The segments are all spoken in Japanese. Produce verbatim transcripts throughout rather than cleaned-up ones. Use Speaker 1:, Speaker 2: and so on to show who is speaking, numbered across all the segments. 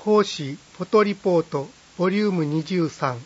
Speaker 1: 講師フォトリポートボリュームにじゅうさん。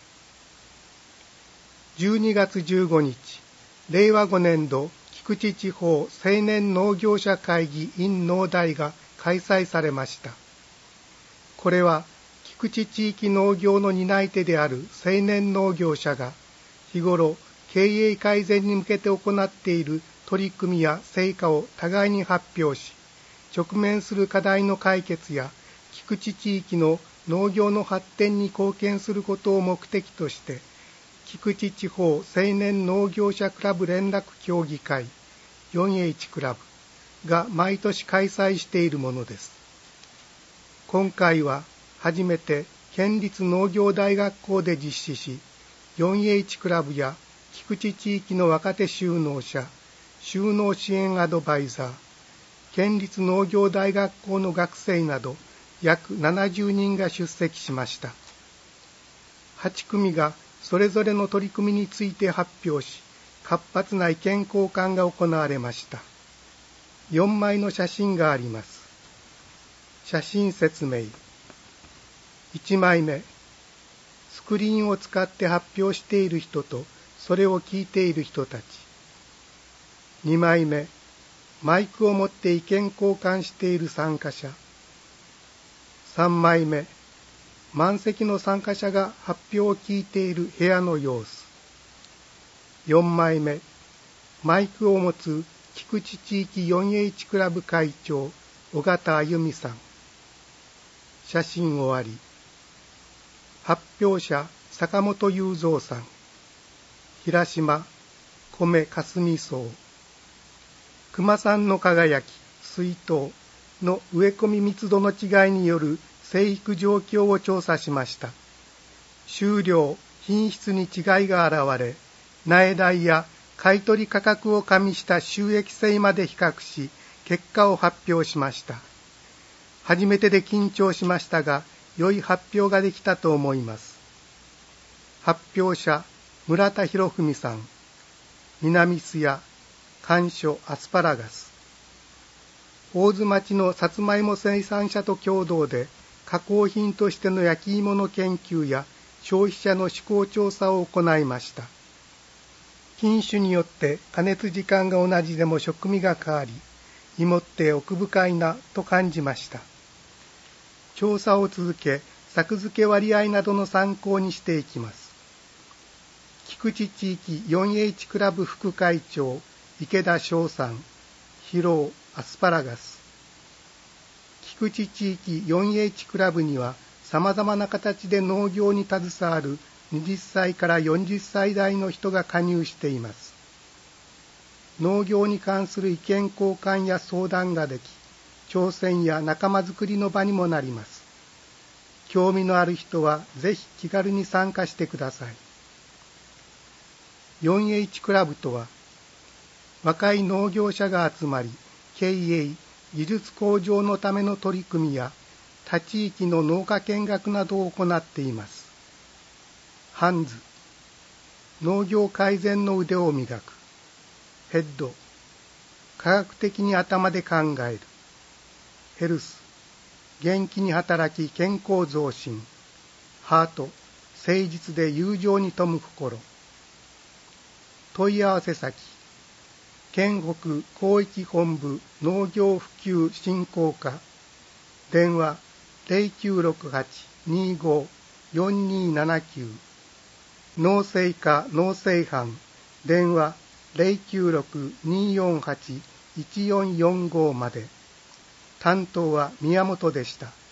Speaker 1: じゅうにがつじゅうごにち、れいわごねんど菊池地方青年農業者会議 in 農大が開催されました。これは菊池地域農業の担い手である青年農業者が日頃経営改善に向けて行っている取り組みや成果を互いに発表し、直面する課題の解決や菊池地域の農業の発展に貢献することを目的として、菊池地方青年農業者クラブ連絡協議会 フォーエイチ クラブが毎年開催しているものです。今回は初めて県立農業大学校で実施し、フォーエイチ クラブや菊池地域の若手就農者、就農支援アドバイザー、県立農業大学校の学生など約ななじゅうにんが出席しました。はちくみがそれぞれの取り組みについて発表し、活発な意見交換が行われました。よんまいの写真があります。写真説明。いちまいめ、スクリーンを使って発表している人とそれを聞いている人たち。にまいめ、マイクを持って意見交換している参加者。さんまいめ、満席の参加者が発表を聞いている部屋の様子。よんまいめ、マイクを持つ菊池地域 フォーエイチ クラブ会長、尾形あゆみさん。写真終わり。発表者、坂本雄三さん。平島、米霞草。熊さんの輝き、水筒の植え込み密度の違いによる生育状況を調査しました。収量、品質に違いが現れ、苗代や買取価格を加味した収益性まで比較し、結果を発表しました。初めてで緊張しましたが、良い発表ができたと思います。発表者、村田博文さん。南須谷、甘薯アスパラガス。大津町のさつまいも生産者と共同で、加工品としての焼き芋の研究や消費者の思考調査を行いました。品種によって加熱時間が同じでも食味が変わり、芋って奥深いなと感じました。調査を続け、作付け割合などの参考にしていきます。菊池地域 フォーエイチ クラブ副会長、池田翔さん、疲労アスパラガス。菊池地域 フォーエイチ クラブには様々な形で農業に携わるはたちからよんじゅっさい代の人が加入しています。農業に関する意見交換や相談ができ、挑戦や仲間づくりの場にもなります。興味のある人はぜひ気軽に参加してください。フォーエイチ クラブとは、若い農業者が集まり、経営、技術向上のための取り組みや、他地域の農家見学などを行っています。ハンズ、農業改善の腕を磨く。ヘッド、科学的に頭で考える。ヘルス、元気に働き健康増進。ハート、誠実で友情に富む心。問い合わせ先、県北広域本部農業普及振興課。電話 ゼロきゅうろくはち にーご よんにーななきゅう。農政課農政班。電話 ゼロきゅうろく にーよんはち いちよんよんご まで。担当は宮本でした。